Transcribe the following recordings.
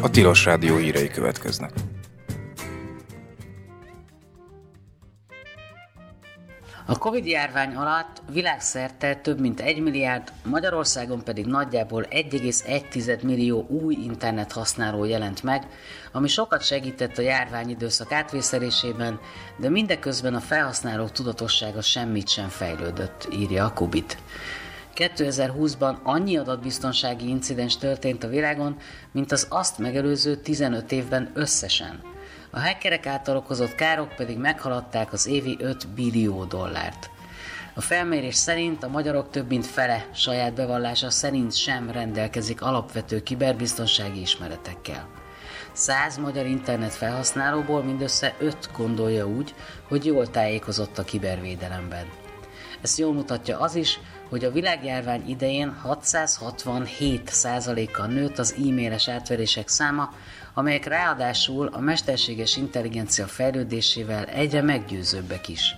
A Tilos Rádió hírei következnek. A Covid-járvány alatt világszerte több mint 1 milliárd, Magyarországon pedig nagyjából 1,1 millió új internet használó jelent meg, ami sokat segített a járványidőszak átvészelésében, de mindeközben a felhasználók tudatossága semmit sem fejlődött, írja a Kubit. 2020-ban annyi adatbiztonsági incidens történt a világon, mint az azt megelőző 15 évben összesen. A hackerek által okozott károk pedig meghaladták az évi $5 billió. A felmérés szerint a magyarok több mint fele saját bevallása szerint sem rendelkezik alapvető kiberbiztonsági ismeretekkel. 100 magyar internet felhasználóból mindössze 5 gondolja úgy, hogy jól tájékozott a kibervédelemben. Ezt jól mutatja az is, hogy a világjárvány idején 667%-kal nőtt az e-mailes átverések száma, amelyek ráadásul a mesterséges intelligencia fejlődésével egyre meggyőzőbbek is.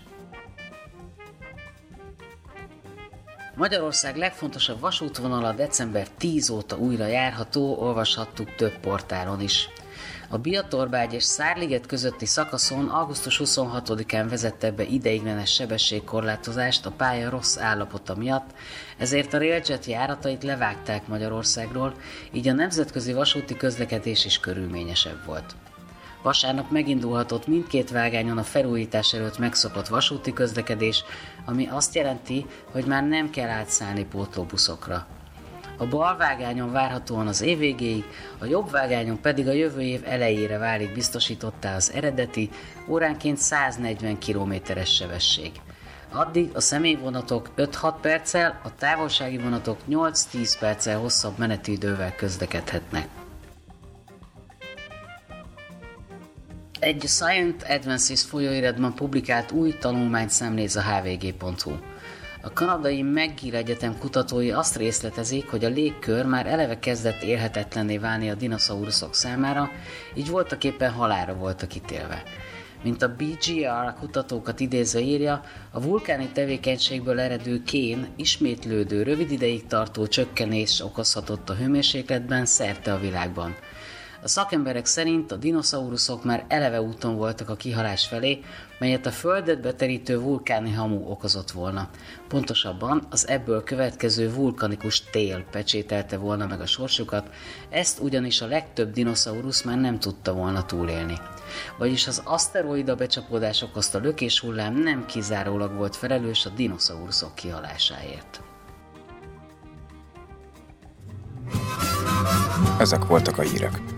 Magyarország legfontosabb vasútvonala december 10 óta újra járható, olvashattuk több portálon is. A Biatorbágy és Szárliget közötti szakaszon augusztus 26-án vezette be ideiglenes sebességkorlátozást a pálya rossz állapota miatt, ezért a Railjet járatait levágták Magyarországról, így a nemzetközi vasúti közlekedés is körülményesebb volt. Vasárnap megindulhatott mindkét vágányon a felújítás előtt megszokott vasúti közlekedés, ami azt jelenti, hogy már nem kell átszállni pótlóbuszokra. A bal vágányon várhatóan az év végéig, a jobb vágányon pedig a jövő év elejére válik biztosítottá az eredeti, óránként 140 km-es sebesség. Addig a személyvonatok 5-6 perccel, a távolsági vonatok 8-10 perccel hosszabb menetidővel közlekedhetnek. Egy Science Advances folyóiratban publikált új tanulmányt szemléz a hvg.hu. A kanadai McGill Egyetem kutatói azt részletezik, hogy a légkör már eleve kezdett élhetetlenné válni a dinoszauruszok számára, így voltaképpen halálra voltak ítélve. Mint a BGR kutatókat idézve írja, a vulkáni tevékenységből eredő kén ismétlődő, rövid ideig tartó csökkenés okozhatott a hőmérsékletben szerte a világban. A szakemberek szerint a dinoszauruszok már eleve úton voltak a kihalás felé, melyet a földet beterítő vulkáni hamu okozott volna. Pontosabban az ebből következő vulkanikus tél pecsételte volna meg a sorsukat, ezt ugyanis a legtöbb dinoszaurusz már nem tudta volna túlélni. Vagyis az aszteroida becsapódás okozta lökéshullám nem kizárólag volt felelős a dinoszauruszok kihalásáért. Ezek voltak a hírek.